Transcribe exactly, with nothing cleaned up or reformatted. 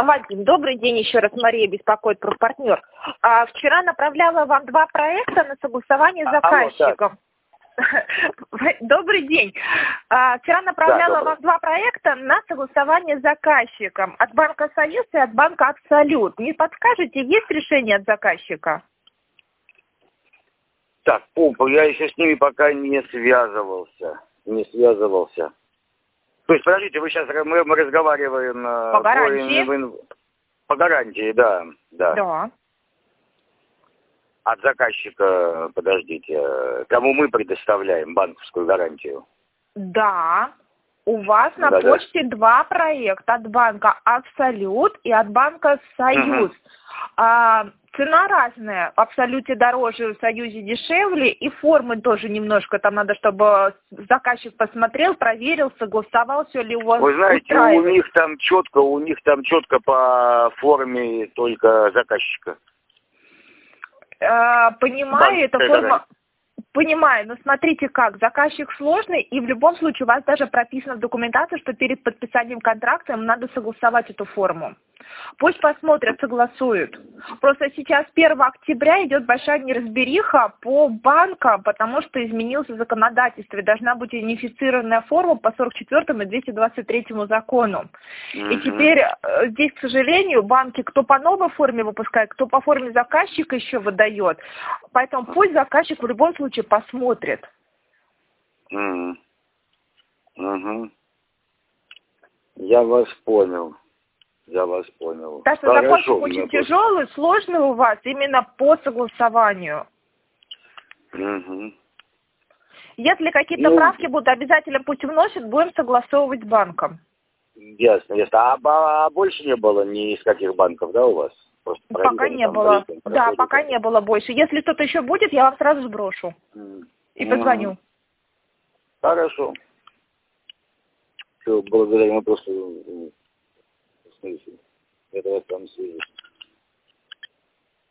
Вадим, добрый день еще раз. Мария беспокоит, профпартнер. А, вчера направляла вам два проекта на согласование с заказчиком. Добрый день. А, вчера направляла да, вам два проекта на согласование с заказчиком от банка «Союз» и от банка «Абсолют». Не подскажете, есть решение от заказчика? Так, Помпа, я еще с ними пока не связывался. Не связывался. То есть, подождите, вы сейчас, мы, мы разговариваем... По гарантии? По, по гарантии, да, да. Да. От заказчика, подождите, кому мы предоставляем банковскую гарантию? Да. У вас на да, почте да. два проекта от банка «Абсолют» и от банка «Союз». Угу. А, цена разная. В «Абсолюте» дороже, в «Союзе» дешевле. И формы тоже немножко. Там надо, чтобы заказчик посмотрел, проверил, согласовал, все ли у вас. Вы знаете, у них там четко, у них там четко по форме только заказчика. А, понимаю, это форма... Понимаю, но смотрите как, заказчик сложный, и в любом случае у вас даже прописано в документации, что перед подписанием контракта им надо согласовать эту форму. Пусть посмотрят, согласуют. Просто сейчас первого октября идет большая неразбериха по банкам, потому что изменился законодательство, и должна быть унифицированная форма по сорок четвёртому и двести двадцать третьему закону. Mm-hmm. И теперь здесь, к сожалению, банки кто по новой форме выпускает, кто по форме заказчика еще выдает. Поэтому пусть заказчик в любом случае посмотрит. Mm-hmm. Mm-hmm. Я вас понял. Я вас понял. Так что заказчик очень тяжелый, сложный у вас именно по согласованию. Угу. Если какие-то ну, правки будут, обязательно пусть вносят, будем согласовывать с банком. Ясно, ясно. А, а больше не было ни из каких банков, да, у вас? Просто пока не было. Да, пока не было больше. Если что-то еще будет, я вам сразу сброшу. Mm. И позвоню. Хорошо. Все, благодарю. Мы просто... Это там связи.